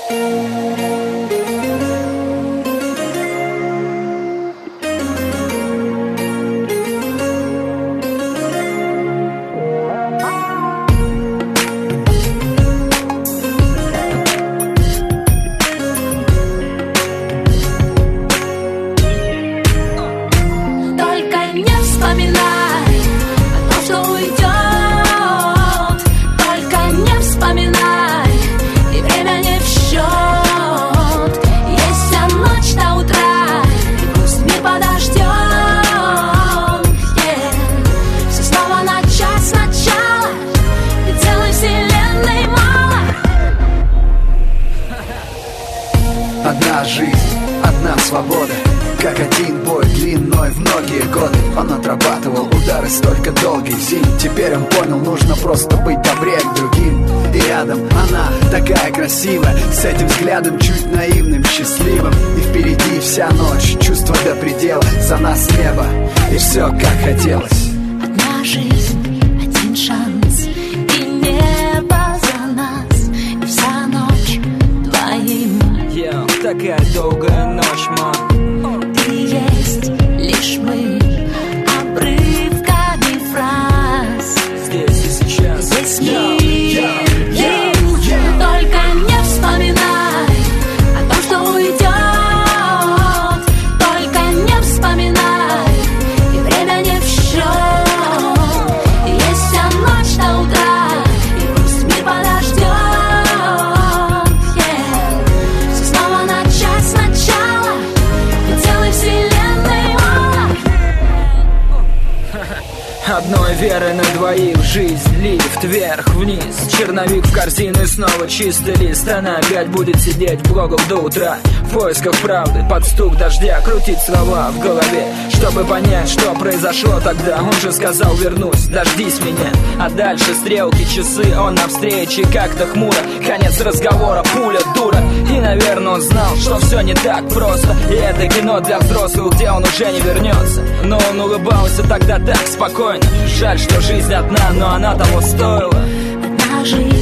Одна жизнь, одна свобода, как один бой длиной в многие годы. Он отрабатывал удары столько долгих зим. Теперь он понял, нужно просто быть добрее к другим. И рядом она такая красивая, с этим взглядом чуть наивным, счастливым. И впереди вся ночь, чувства до предела, за нас небо, и все как хотелось. Одна жизнь, один шанс, и небо за нас, и вся ночь твоим. Такая долгая ночь, мам. Ты есть лишь мы, обрывками фраз. Здесь и сейчас. Здесь не только не вспоминай о том, что уйдет. Только не вспоминай, и время не в счет. Есть вся ночь до утра, и пусть мир подождет. Одной веры на двоих, жизнь, лифт, вверх-вниз, черновик в корзину и снова чистый лист. Она опять будет сидеть в блогах до утра, в поисках правды, под стук дождя, крутить слова в голове, чтобы понять, что произошло тогда. Он же сказал: вернусь, дождись меня. А дальше стрелки, часы, он на встрече, как-то хмуро, конец разговора, пуля, дура. И, наверное, он знал, что все не так просто, и это кино для взрослых, где он уже не вернется. Но он улыбался тогда так спокойно. Жаль, что жизнь одна, но она того стоила. Одна жизнь.